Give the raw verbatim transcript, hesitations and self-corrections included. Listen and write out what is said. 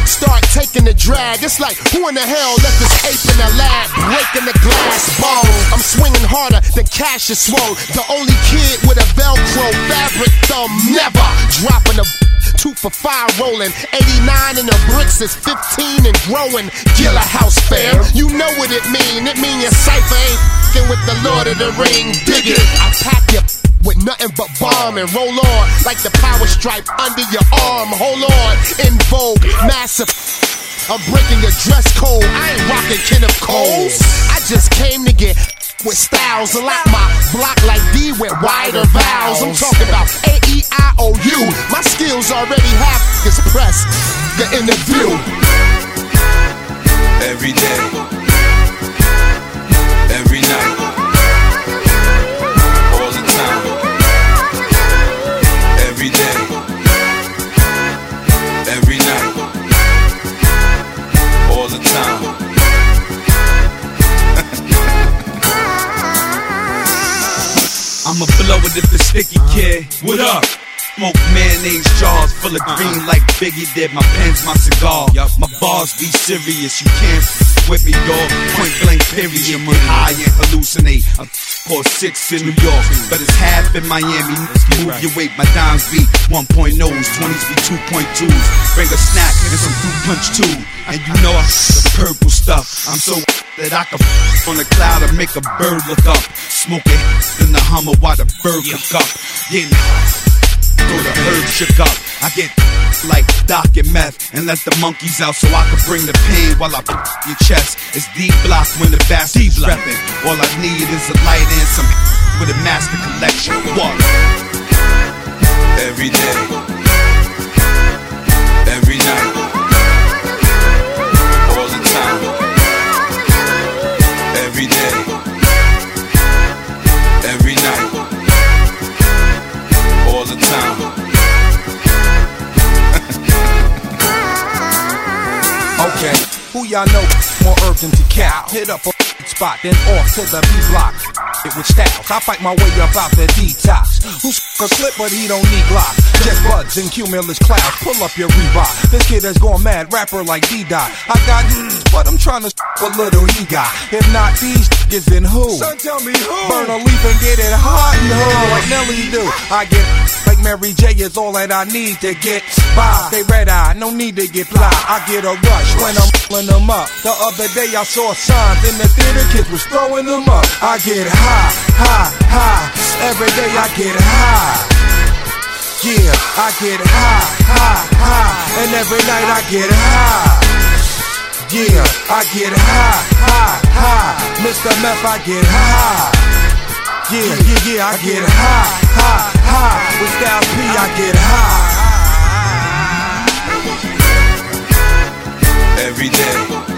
start taking the drag. It's like, who in the hell left this ape in the lab, breaking the glass bowl? I'm swinging harder than cash is swole. The only kid with a Velcro fabric thumb, never dropping a two for five rolling. eighty-nine in the bricks is fifteen and growing. Gilla House Fair, you know what it mean. It mean your cipher ain't f***ing with the Lord of the Ring. Dig it, I pack you with nothing but bomb and roll on like the power stripe under your arm. Hold on, in vogue, massive. I'm breaking your dress code. I ain't rocking Kenneth Coles. I just came to get with styles. A lot my block like D with wider vowels. I'm talking about A E I O U. My skills already half is pressed. The interview. Every day, every night, all the time. Every day, every night, all the time. I'm a blow it if it's sticky, kid. What up? Smoke mayonnaise jars full of green like Biggie did. My pen's my cigar. My bars be serious. You can't f with me, dog. Point blank period. Get high and hallucinate. I'm four six in New York, but it's half in Miami. Move your weight, my dimes be one point ohs, twenties be two point twos. Bring a snack and some fruit punch too. And you know I the purple stuff. I'm so that I can f on a cloud and make a bird look up. Smoking in the Hummer while the bird cook up. Getting throw the herb shook up. I get like Doc and meth and let the monkeys out so I can bring the pain while I put your chest. It's D block when the bastards reppin'. All I need is a light and some with a master collection. What? Every day, every night, all the time. Every day, every night, all the time. Okay, who y'all know more urgent to cow? Hit up a spot, then off to the B block. It with styles, I fight my way up out the detox. Who's a clip, but he don't need Glock. Just buds and cumulus clouds, pull up your Reebok. This kid has gone mad, rapper like D-Dot. I got mm, but I'm trying to what little he got. If not these niggas, then who? Son, tell me who? Burn a leaf and get it hot and hard like Nelly do. I get like Mary J is all that I need to get by. They red eye, no need to get fly. I get a rush when I'm pulling them up. The other day I saw signs in the theater, kids was throwing them up. I get high, high, high. Every day I get high. Yeah, I get high, high, high. And every night I get high. Yeah, I get high, high, high. Mister Meth, I get high. Yeah, yeah, yeah, I get high, high, high. With Styles P, I get high. Every day,